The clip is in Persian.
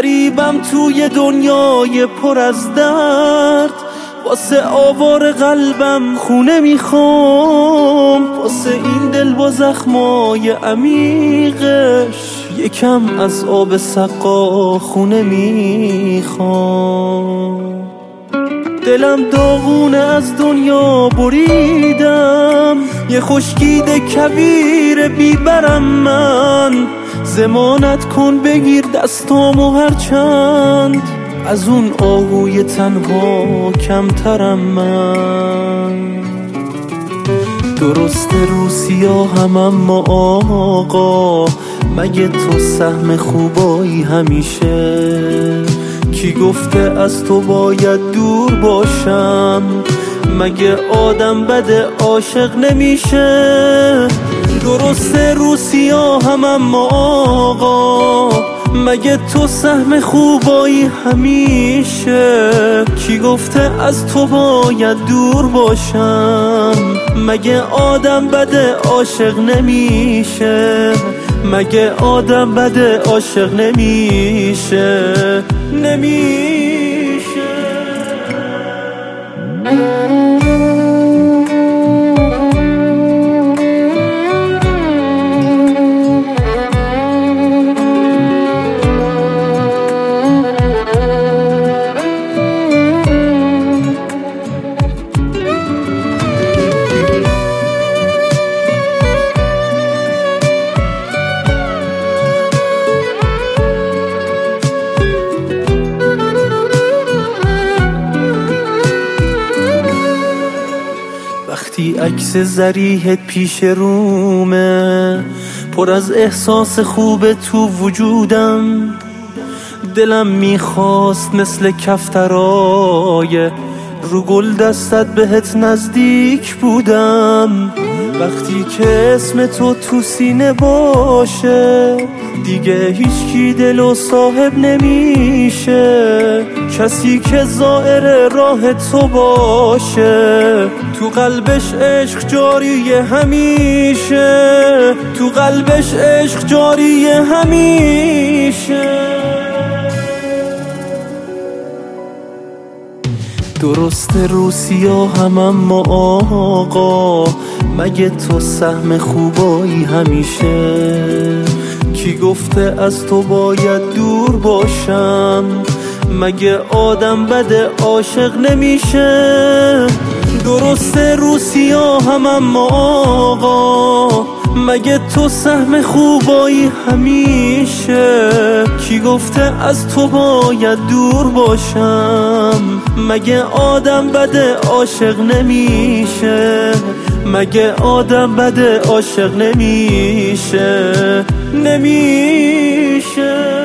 غریبم توی دنیای پر از درد، واسه آوار قلبم خونه میخوام، واسه این دل با زخمای عمیقش یکم از آب سقا خونه میخوام. دلم داغونه از دنیا بریدم، یه خشکید کویر بیبرم من، ضمانت کن بگیر دستامو هرچند از اون آهوی تنها کمترم من. درسته رو سیاهم اما آقا، مگه تو سهم خوبایی همیشه؟ کی گفته از تو باید دور باشم؟ مگه آدم بده عاشق نمیشه؟ درسته رو سیاهم اما آقا، مگه تو سهم خوبایی همیشه؟ کی گفته از تو باید دور باشم؟ مگه آدم بده عاشق نمیشه؟ مگه آدم بده عاشق نمیشه؟ وقتی عکس ضریحت پیش رومه، پر از احساس خوب تو وجودم، دلم میخواست مثل کفترای رو گل دستت بهت نزدیک بودم. وقتی که اسم تو سینه باشه، دیگه هیچکی دلو صاحب نمیشه. کسی که زائر راه تو باشه، تو قلبش عشق جاریه همیشه، تو قلبش عشق جاریه همیشه. درسته رو سیاهم اما آقا، مگه تو سهم خوبایی همیشه؟ کی گفته از تو باید دور باشم؟ مگه آدم بده عاشق نمیشه؟ درسته رو سیاهم اما آقا، مگه تو سهم خوبایی همیشه؟ کی گفته از تو باید دور باشم؟ مگه آدم بده عاشق نمیشه؟ مگه آدم بده عاشق نمیشه؟